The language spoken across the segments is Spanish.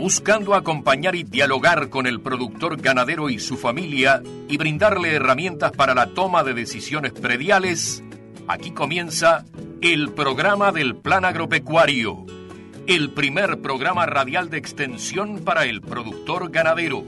buscando acompañar y dialogar con el productor ganadero y su familia y brindarle herramientas para la toma de decisiones prediales, aquí comienza el programa del Plan Agropecuario, el primer programa radial de extensión para el productor ganadero.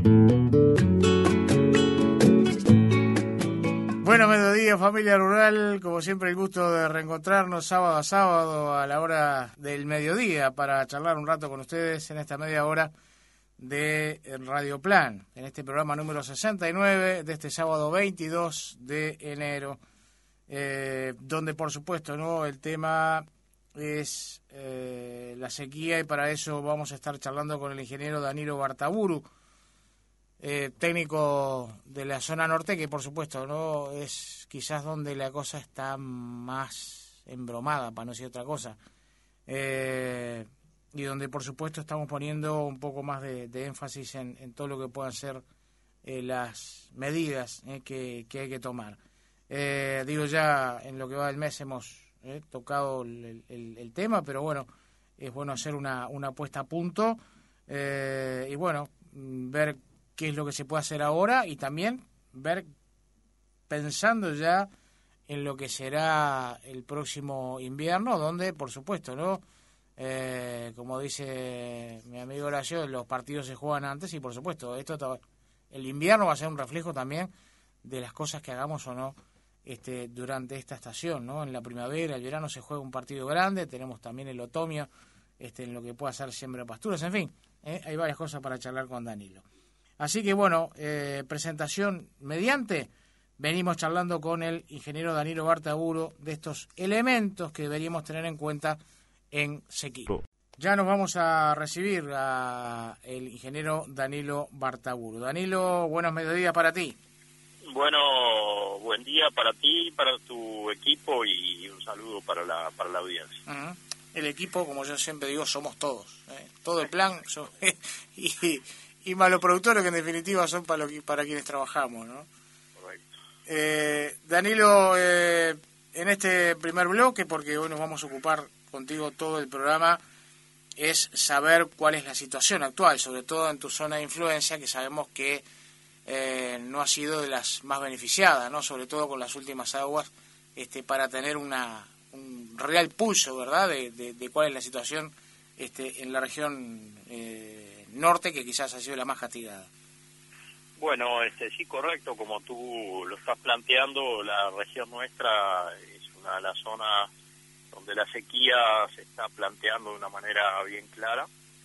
Bueno, mediodía, familia rural, como siempre el gusto de reencontrarnos sábado a sábado a la hora del mediodía para charlar un rato con ustedes en esta media hora de Radio Plan, en este programa número 69 de este sábado 22 de enero, donde por supuesto no el tema es la sequía, y para eso vamos a estar charlando con el ingeniero Danilo Bartaburu, técnico de la zona norte, que por supuesto no es quizás donde la cosa está más embromada, para no decir otra cosa, y donde por supuesto estamos poniendo un poco más de énfasis en todo lo que puedan ser las medidas que hay que tomar. Digo, ya en lo que va del mes hemos tocado el tema, pero bueno, es bueno hacer una puesta a punto y bueno, ver qué es lo que se puede hacer ahora, y también ver, pensando ya en lo que será el próximo invierno, donde, por supuesto, ¿no? Como dice mi amigo Horacio, los partidos se juegan antes, y por supuesto, el invierno va a ser un reflejo también de las cosas que hagamos o no durante esta estación, ¿no? En la primavera, el verano se juega un partido grande, tenemos también el otoño, en lo que pueda ser siembra de pasturas, en fin, hay varias cosas para charlar con Danilo. Así que bueno, presentación mediante, venimos charlando con el ingeniero Danilo Bartaburu de estos elementos que deberíamos tener en cuenta en sequía. Ya nos vamos a recibir a el ingeniero Danilo Bartaburu. Danilo, buenos mediodías para ti. Bueno, buen día para ti, para tu equipo, y un saludo para la audiencia. Uh-huh. El equipo, como yo siempre digo, somos todos, todo el plan y más los productores, que en definitiva son para quienes trabajamos, ¿no? Correcto. Danilo, en este primer bloque, porque hoy nos vamos a ocupar contigo todo el programa, es saber cuál es la situación actual, sobre todo en tu zona de influencia, que sabemos que no ha sido de las más beneficiadas, ¿no? Sobre todo con las últimas aguas, para tener un real pulso, ¿verdad?, de cuál es la situación en la región norte, que quizás ha sido la más castigada. Bueno, sí, correcto, como tú lo estás planteando, la región nuestra es una de las zonas donde la sequía se está planteando de una manera bien clara.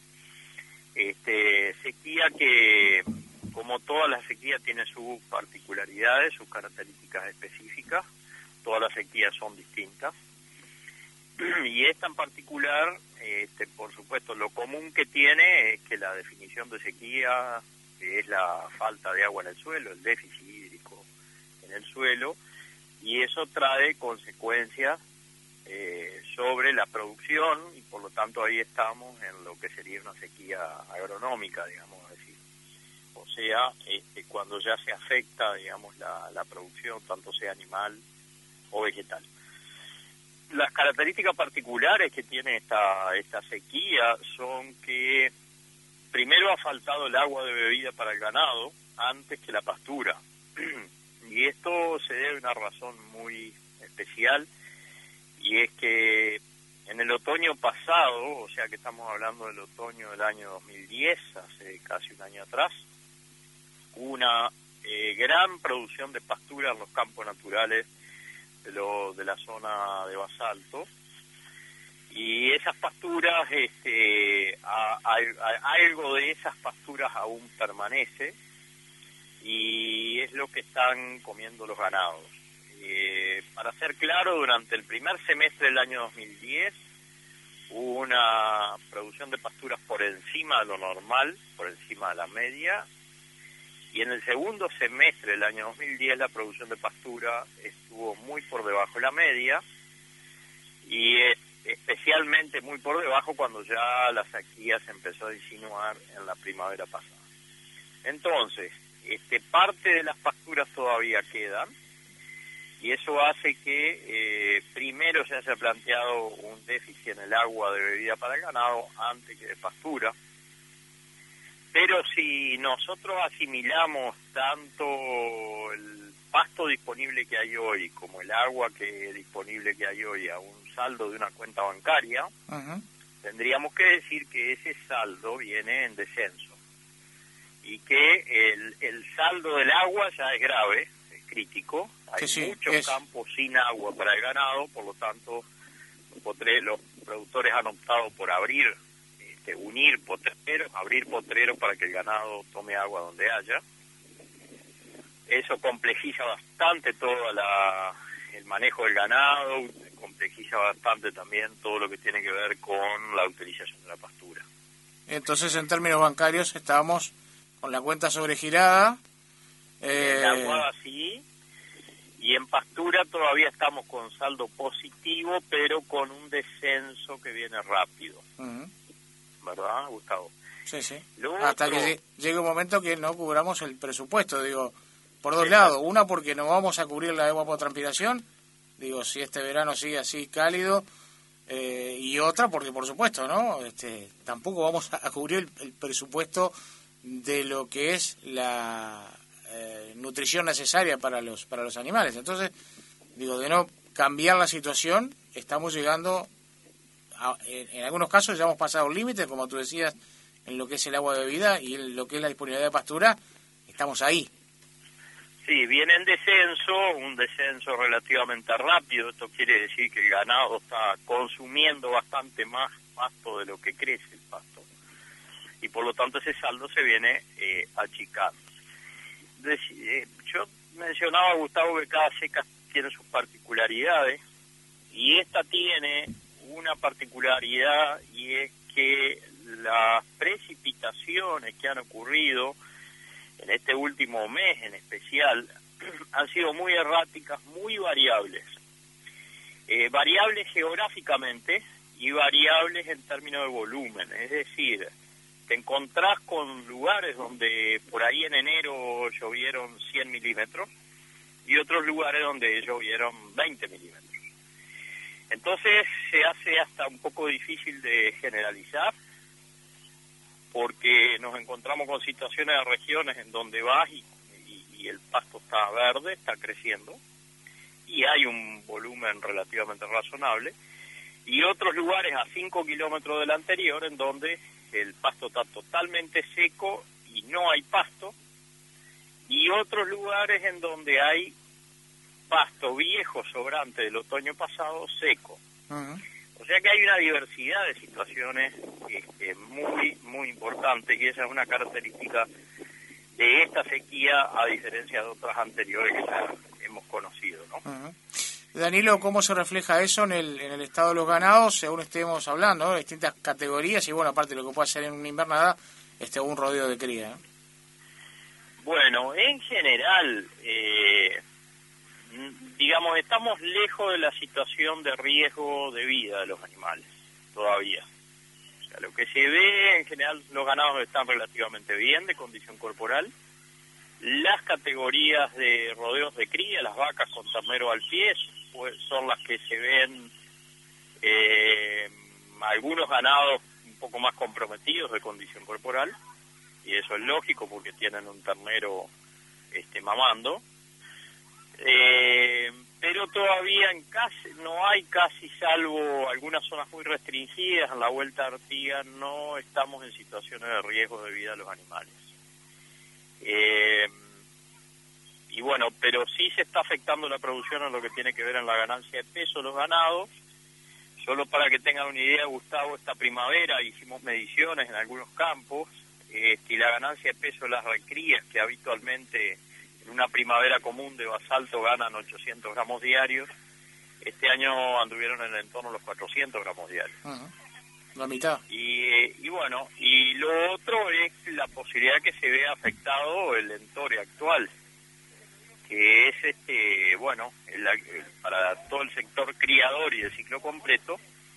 Sequía que, como toda la sequía, tiene sus particularidades, sus características específicas. Todas las sequías son distintas. Y esta en particular, por supuesto, lo común que tiene es que la definición de sequía es la falta de agua en el suelo, el déficit hídrico en el suelo, y eso trae consecuencias sobre la producción, y por lo tanto ahí estamos en lo que sería una sequía agronómica, digamos así. O sea, cuando ya se afecta, digamos, la producción, tanto sea animal o vegetal. Las características particulares que tiene esta sequía son que primero ha faltado el agua de bebida para el ganado antes que la pastura. Y esto se debe a una razón muy especial, y es que en el otoño pasado, o sea que estamos hablando del otoño del año 2010, hace casi un año atrás, hubo una gran producción de pastura en los campos naturales de la zona de basalto, y esas pasturas, algo de esas pasturas aún permanece, y es lo que están comiendo los ganados. Para ser claro, durante el primer semestre del año 2010 hubo una producción de pasturas por encima de lo normal, por encima de la media, y en el segundo semestre del año 2010 la producción de pastura estuvo muy por debajo de la media, y especialmente muy por debajo cuando ya la sequía se empezó a insinuar en la primavera pasada. Entonces, parte de las pasturas todavía quedan, y eso hace que primero se haya planteado un déficit en el agua de bebida para el ganado antes que de pastura, Pero si nosotros asimilamos tanto el pasto disponible que hay hoy como el agua disponible que hay hoy a un saldo de una cuenta bancaria, tendríamos que decir que ese saldo viene en descenso y que el saldo del agua ya es grave, es crítico. Hay muchos campos sin agua para el ganado, por lo tanto los productores han optado por unir potreros, abrir potreros para que el ganado tome agua donde haya. Eso complejiza bastante todo el manejo del ganado, complejiza bastante también todo lo que tiene que ver con la utilización de la pastura. Entonces, en términos bancarios, estábamos con la cuenta sobregirada. En agua sí, y en pastura todavía estamos con saldo positivo, pero con un descenso que viene rápido. ¿Verdad, Gustavo? Sí. Hasta que llegue un momento que no cubramos el presupuesto, digo, por dos lados. Una, porque no vamos a cubrir la evapotranspiración, digo, si este verano sigue así cálido, y otra, porque por supuesto, ¿no? Tampoco vamos a cubrir el presupuesto de lo que es la nutrición necesaria para los animales. Entonces, digo, de no cambiar la situación, estamos llegando... En algunos casos ya hemos pasado un límite, como tú decías, en lo que es el agua de bebida y en lo que es la disponibilidad de pastura, estamos ahí. Sí, viene en descenso, un descenso relativamente rápido. Esto quiere decir que el ganado está consumiendo bastante más pasto de lo que crece el pasto. Y por lo tanto ese saldo se viene achicando. Yo mencionaba, Gustavo, que cada seca tiene sus particularidades, y esta tiene una particularidad, y es que las precipitaciones que han ocurrido en este último mes en especial han sido muy erráticas, muy variables. Variables geográficamente y variables en términos de volumen. Es decir, te encontrás con lugares donde por ahí en enero llovieron 100 milímetros y otros lugares donde llovieron 20 milímetros. Entonces se hace hasta un poco difícil de generalizar, porque nos encontramos con situaciones de regiones en donde vas y el pasto está verde, está creciendo, y hay un volumen relativamente razonable, y otros lugares a 5 kilómetros del anterior en donde el pasto está totalmente seco y no hay pasto, y otros lugares en donde hay pasto viejo sobrante del otoño pasado seco. O sea que hay una diversidad de situaciones muy, muy importante, y esa es una característica de esta sequía, a diferencia de otras anteriores que ya hemos conocido, ¿no? Danilo, ¿cómo se refleja eso en el estado de los ganados, según estemos hablando, ¿no? Distintas categorías, y bueno, aparte de lo que puede hacer en una invernada, un rodeo de cría, ¿no? Bueno, en general, digamos, estamos lejos de la situación de riesgo de vida de los animales, todavía. O sea, lo que se ve, en general, los ganados están relativamente bien de condición corporal. Las categorías de rodeos de cría, las vacas con ternero al pie, pues son las que se ven algunos ganados un poco más comprometidos de condición corporal, y eso es lógico porque tienen un ternero mamando. Pero todavía no hay casi, salvo algunas zonas muy restringidas en la Vuelta a Artigas, no estamos en situaciones de riesgo de vida de los animales. Y bueno, pero sí se está afectando la producción en lo que tiene que ver en la ganancia de peso de los ganados. Solo para que tengan una idea, Gustavo, esta primavera hicimos mediciones en algunos campos, y la ganancia de peso de las recrías, que habitualmente en una primavera común de basalto ganan 800 gramos diarios, este año anduvieron en el entorno de los 400 gramos diarios. La mitad. Y bueno, y lo otro es la posibilidad que se vea afectado el entore actual, que es para todo el sector criador y el ciclo completo.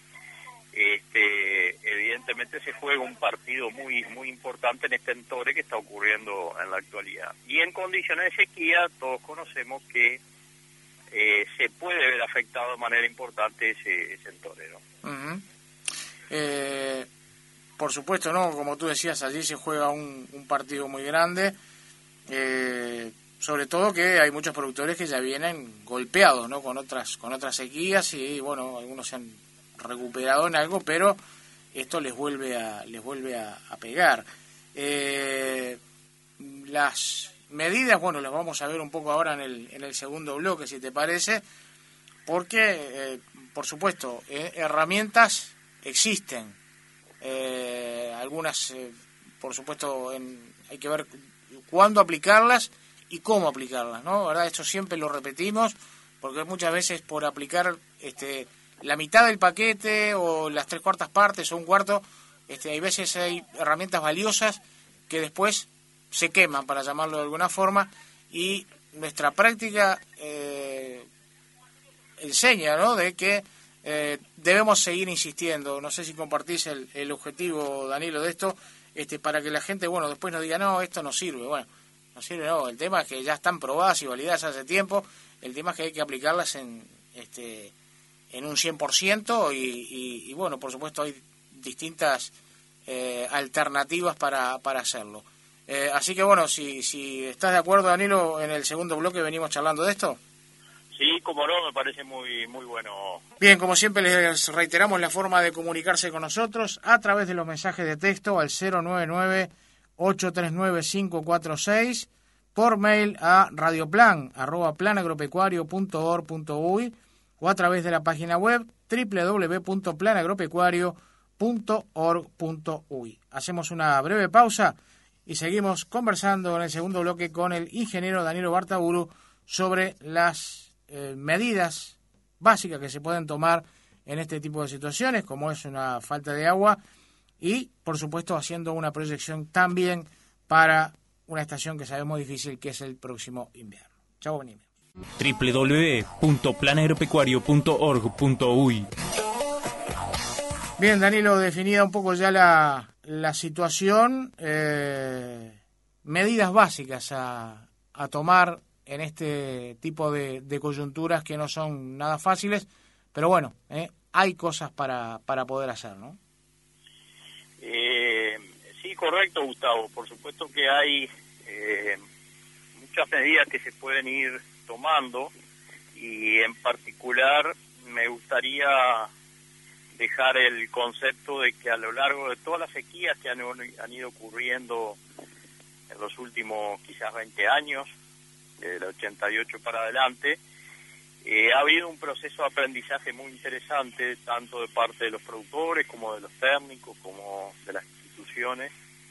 Evidentemente se juega un partido muy muy importante en este entore que está ocurriendo en la actualidad. Y en condiciones de sequía todos conocemos que se puede ver afectado de manera importante ese entore, ¿no? por supuesto, no, como tú decías, allí se juega un partido muy grande, sobre todo que hay muchos productores que ya vienen golpeados, ¿no? Con otras sequías y bueno, algunos se han recuperado en algo, pero esto les vuelve a pegar. Las medidas, bueno, las vamos a ver un poco ahora en el segundo bloque, si te parece, porque, por supuesto, herramientas existen. Algunas, por supuesto, hay que ver cuándo aplicarlas y cómo aplicarlas, ¿no? ¿Verdad? Esto siempre lo repetimos, porque muchas veces por aplicar la mitad del paquete o las 3/4 partes o un cuarto, hay veces hay herramientas valiosas que después se queman, para llamarlo de alguna forma, y nuestra práctica enseña, ¿no?, de que debemos seguir insistiendo. No sé si compartís el objetivo, Danilo, de esto, para que la gente, bueno, después no diga, no, esto no sirve. Bueno, no sirve, no. El tema es que ya están probadas y validadas hace tiempo. El tema es que hay que aplicarlas en un 100% y bueno, por supuesto hay distintas alternativas para hacerlo. Así que bueno, si estás de acuerdo, Danilo, en el segundo bloque venimos charlando de esto. Sí, como no, me parece muy bueno. Bien, como siempre les reiteramos la forma de comunicarse con nosotros a través de los mensajes de texto al 099-839-546, por mail a radioplan@planagropecuario.org.uy o a través de la página web www.planagropecuario.org.uy. Hacemos una breve pausa y seguimos conversando en el segundo bloque con el ingeniero Danilo Bartaburu sobre las medidas básicas que se pueden tomar en este tipo de situaciones, como es una falta de agua, y por supuesto haciendo una proyección también para una estación que sabemos difícil, que es el próximo invierno. Chau, venime. www.planagropecuario.org.uy. Bien, Danilo, definida un poco ya la situación, medidas básicas a tomar en este tipo de coyunturas que no son nada fáciles, pero bueno, hay cosas para poder hacer, ¿no? Sí, correcto, Gustavo. Por supuesto que hay muchas medidas que se pueden ir tomando y en particular me gustaría dejar el concepto de que a lo largo de todas las sequías que han ido ocurriendo en los últimos quizás 20 años, del 88 para adelante, ha habido un proceso de aprendizaje muy interesante, tanto de parte de los productores como de los técnicos, como de las instituciones.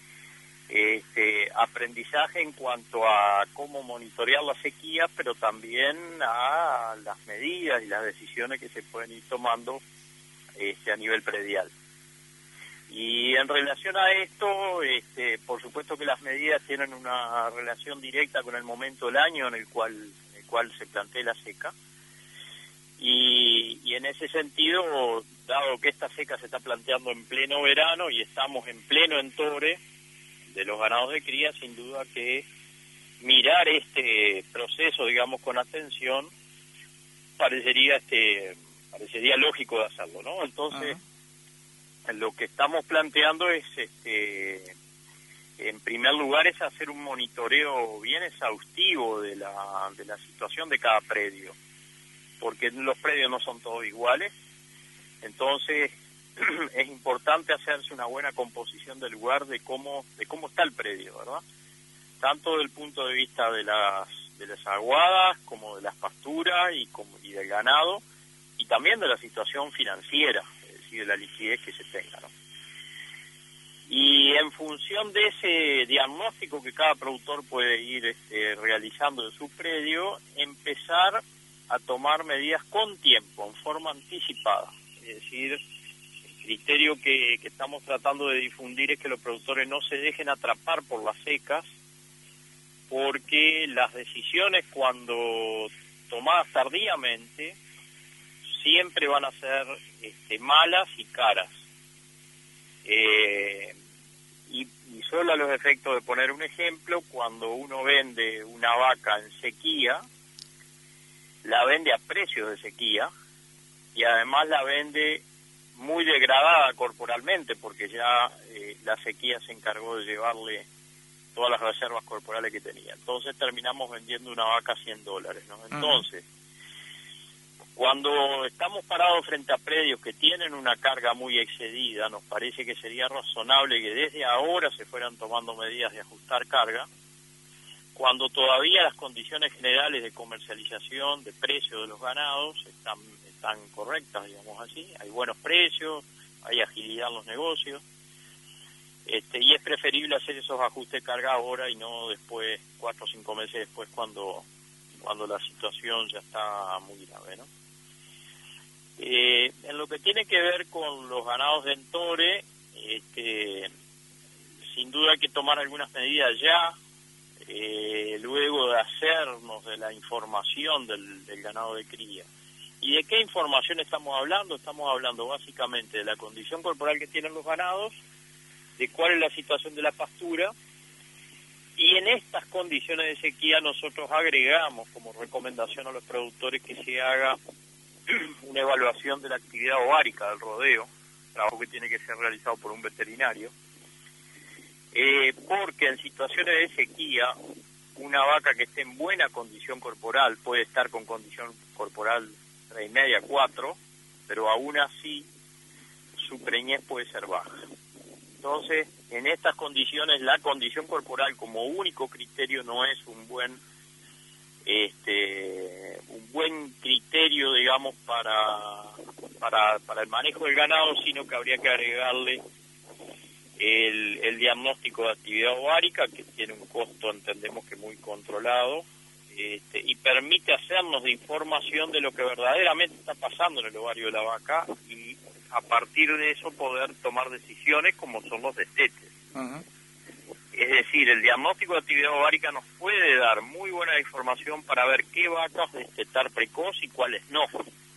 Aprendizaje en cuanto a cómo monitorear la sequía, pero también a las medidas y las decisiones que se pueden ir tomando a nivel predial. Y en relación a esto, por supuesto que las medidas tienen una relación directa con el momento del año en el cual se plantea la seca. Y en ese sentido, dado que esta seca se está planteando en pleno verano y estamos en pleno entore de los ganados de cría, sin duda que mirar este proceso, digamos, con atención parecería lógico de hacerlo, ¿no? Entonces, lo que estamos planteando es, en primer lugar, es hacer un monitoreo bien exhaustivo de la situación de cada predio, porque los predios no son todos iguales. Entonces es importante hacerse una buena composición del lugar de cómo está el predio, ¿verdad? Tanto desde el punto de vista de las aguadas como de las pasturas y del ganado, y también de la situación financiera, es decir, de la liquidez que se tenga, ¿no? Y en función de ese diagnóstico que cada productor puede ir realizando de su predio, empezar a tomar medidas con tiempo, en forma anticipada. Es decir, el criterio que estamos tratando de difundir es que los productores no se dejen atrapar por las secas, porque las decisiones, cuando tomadas tardíamente, siempre van a ser malas y caras. Y solo a los efectos de poner un ejemplo, cuando uno vende una vaca en sequía, la vende a precios de sequía y además la vende muy degradada corporalmente, porque ya la sequía se encargó de llevarle todas las reservas corporales que tenía. Entonces terminamos vendiendo una vaca a $100, ¿no? Entonces, cuando estamos parados frente a predios que tienen una carga muy excedida, nos parece que sería razonable que desde ahora se fueran tomando medidas de ajustar carga, cuando todavía las condiciones generales de comercialización, de precio de los ganados están correctas, digamos así. Hay buenos precios, hay agilidad en los negocios, y es preferible hacer esos ajustes de carga ahora y no después, 4 o 5 meses después, cuando la situación ya está muy grave, ¿no? En lo que tiene que ver con los ganados de entore, sin duda hay que tomar algunas medidas ya, luego de hacernos de la información del ganado de cría. ¿Y de qué información estamos hablando? Estamos hablando básicamente de la condición corporal que tienen los ganados, de cuál es la situación de la pastura, y en estas condiciones de sequía nosotros agregamos como recomendación a los productores que se haga una evaluación de la actividad ovárica del rodeo, trabajo que tiene que ser realizado por un veterinario, porque en situaciones de sequía una vaca que esté en buena condición corporal puede estar con condición corporal 3,5, 4, pero aún así su preñez puede ser baja. Entonces, en estas condiciones, la condición corporal como único criterio no es un buen criterio, digamos, para el manejo del ganado, sino que habría que agregarle el diagnóstico de actividad ovárica, que tiene un costo, entendemos que muy controlado, y permite hacernos de información de lo que verdaderamente está pasando en el ovario de la vaca, y a partir de eso poder tomar decisiones como son los destetes. Es decir, el diagnóstico de actividad ovárica nos puede dar muy buena información para ver qué vacas destetar precoz y cuáles no.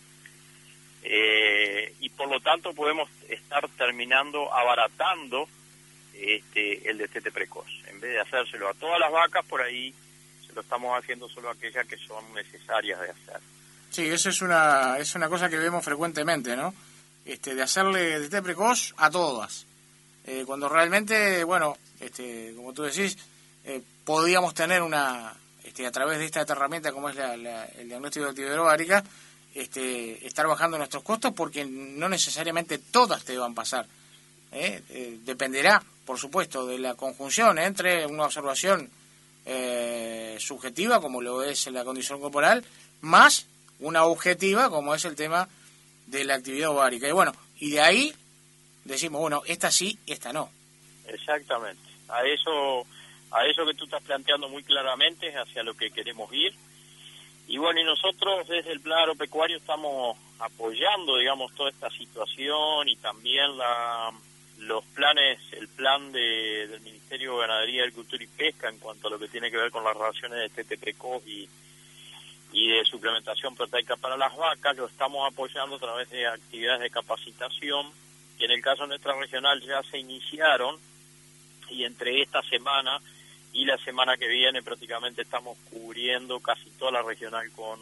Y por lo tanto podemos estar terminando abaratando el destete precoz. En vez de hacérselo a todas las vacas, por ahí se lo estamos haciendo solo a aquellas que son necesarias de hacer. Sí, eso es una cosa que vemos frecuentemente, ¿no? De hacerle destete precoz a todas. Cuando realmente, bueno, como tú decís, podríamos tener a través de esta herramienta como es el diagnóstico de actividad ovárica, estar bajando nuestros costos, porque no necesariamente todas te van a pasar. Dependerá, por supuesto, de la conjunción entre una observación subjetiva, como lo es la condición corporal, más una objetiva, como es el tema de la actividad ovárica. Y bueno, y de ahí decimos, bueno, esta sí, esta no. Exactamente. A eso que tú estás planteando muy claramente es hacia lo que queremos ir. Y bueno, y nosotros desde el plan agropecuario estamos apoyando, digamos, toda esta situación, y también los planes, el plan del Ministerio de Ganadería, Agricultura y Pesca en cuanto a lo que tiene que ver con las raciones de destete precoz y de suplementación proteica para las vacas, lo estamos apoyando a través de actividades de capacitación, que en el caso de nuestra regional ya se iniciaron, y entre esta semana y la semana que viene prácticamente estamos cubriendo casi toda la regional con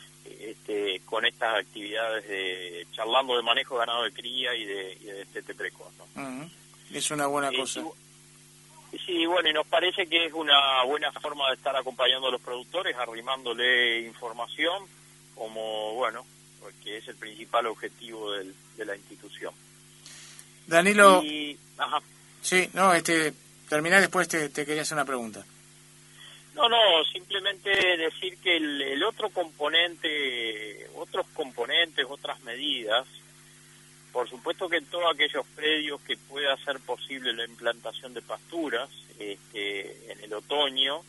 estas actividades charlando de manejo de ganado de cría y de destete precoz, ¿no? Es una buena cosa. Sí, bueno, y nos parece que es una buena forma de estar acompañando a los productores, arrimándole información, como, bueno, porque es el principal objetivo de la institución. Danilo, Ajá. Sí, no, terminá, después te quería hacer una pregunta. No, simplemente decir que el otros componentes, otras medidas, por supuesto que en todos aquellos predios que pueda ser posible la implantación de pasturas en el otoño,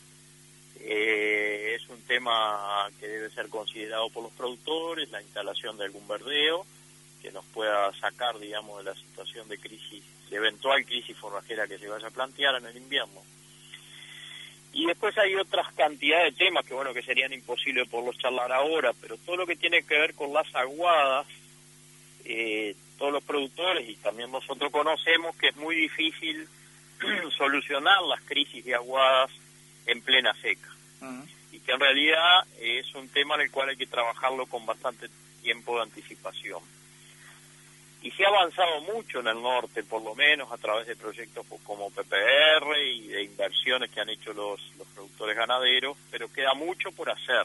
es un tema que debe ser considerado por los productores, la instalación de algún verdeo que nos pueda sacar, digamos, de la situación de crisis, de eventual crisis forrajera que se vaya a plantear en el invierno. Y después hay otras cantidades de temas que, bueno, que serían imposibles por los charlar ahora, pero todo lo que tiene que ver con las aguadas, todos los productores y también nosotros conocemos que es muy difícil solucionar las crisis de aguadas en plena seca. Y que en realidad es un tema en el cual hay que trabajarlo con bastante tiempo de anticipación. Y se ha avanzado mucho en el norte, por lo menos a través de proyectos como PPR y de inversiones que han hecho los productores ganaderos, pero queda mucho por hacer.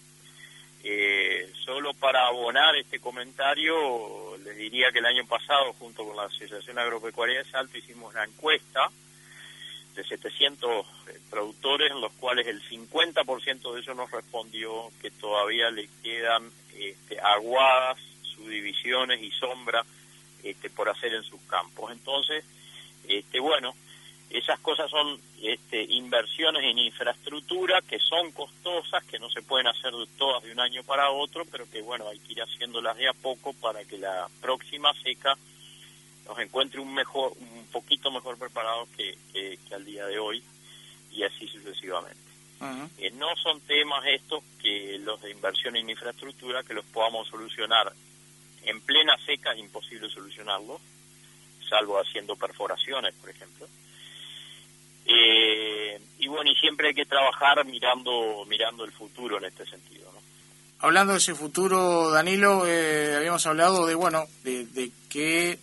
Solo para abonar este comentario, les diría que el año pasado, junto con la Asociación Agropecuaria de Salto, hicimos una encuesta de 700 productores, en los cuales el 50% de ellos nos respondió que todavía le quedan aguadas, subdivisiones y sombra por hacer en sus campos. Entonces, bueno, esas cosas son inversiones en infraestructura que son costosas, que no se pueden hacer todas de un año para otro, pero que bueno, hay que ir haciéndolas de a poco para que la próxima seca nos encuentre un poquito mejor preparados que al día de hoy, y así sucesivamente. Uh-huh. No son temas estos que los de inversión en infraestructura que los podamos solucionar en plena seca. Es imposible solucionarlo, salvo haciendo perforaciones, por ejemplo. Y bueno, y siempre hay que trabajar mirando el futuro en este sentido, ¿no? Hablando de ese futuro, Danilo, habíamos hablado de qué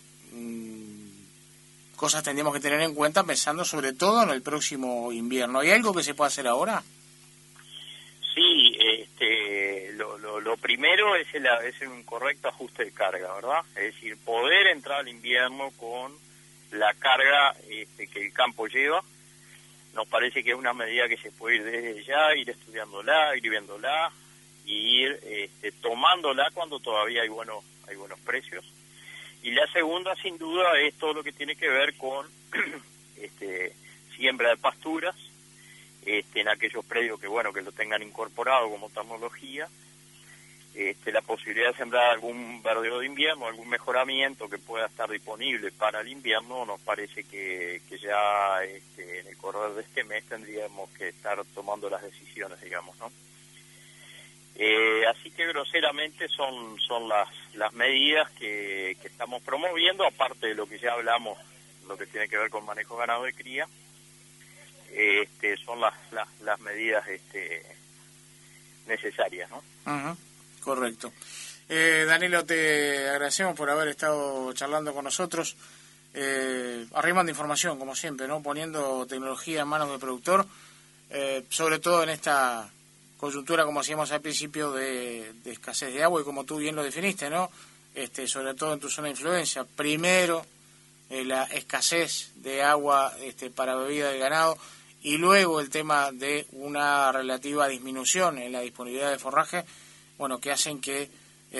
cosas tendríamos que tener en cuenta pensando sobre todo en el próximo invierno. ¿Hay algo que se pueda hacer ahora? Sí, lo primero es un correcto ajuste de carga, ¿verdad? Es decir, poder entrar al invierno con la carga que el campo lleva. Nos parece que es una medida que se puede ir desde ya, ir estudiándola, ir viéndola, y ir tomándola cuando todavía hay buenos precios. Y la segunda, sin duda, es todo lo que tiene que ver con siembra de pasturas, en aquellos predios que lo tengan incorporado como tecnología, la posibilidad de sembrar algún verdeo de invierno, algún mejoramiento que pueda estar disponible para el invierno. Nos parece que ya en el correr de este mes tendríamos que estar tomando las decisiones, digamos, ¿no? Así que groseramente son las medidas que estamos promoviendo, aparte de lo que ya hablamos, lo que tiene que ver con manejo ganado de cría. Son las medidas necesarias, ¿no? Uh-huh. Correcto. Danilo, te agradecemos por haber estado charlando con nosotros, arrimando información, como siempre, ¿no? Poniendo tecnología en manos del productor, sobre todo en esta coyuntura, como decíamos al principio, de escasez de agua, y como tú bien lo definiste, ¿no? Sobre todo en tu zona de influencia. Primero, la escasez de agua para bebida del ganado, y luego el tema de una relativa disminución en la disponibilidad de forraje, que hacen que,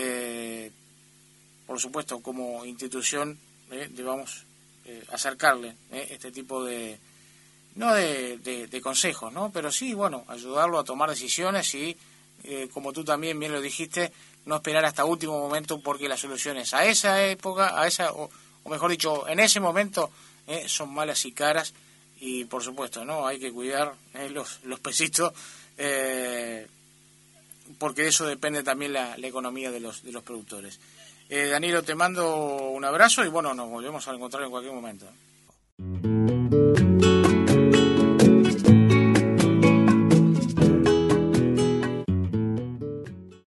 por supuesto, como institución, debamos acercarle este tipo de consejos, ¿no? Pero sí, ayudarlo a tomar decisiones y, como tú también bien lo dijiste, no esperar hasta último momento, porque las soluciones a esa época, o mejor dicho, en ese momento, son malas y caras, y por supuesto, ¿no? Hay que cuidar los pesitos, porque de eso depende también la economía de los productores. Danilo, te mando un abrazo y nos volvemos a encontrar en cualquier momento.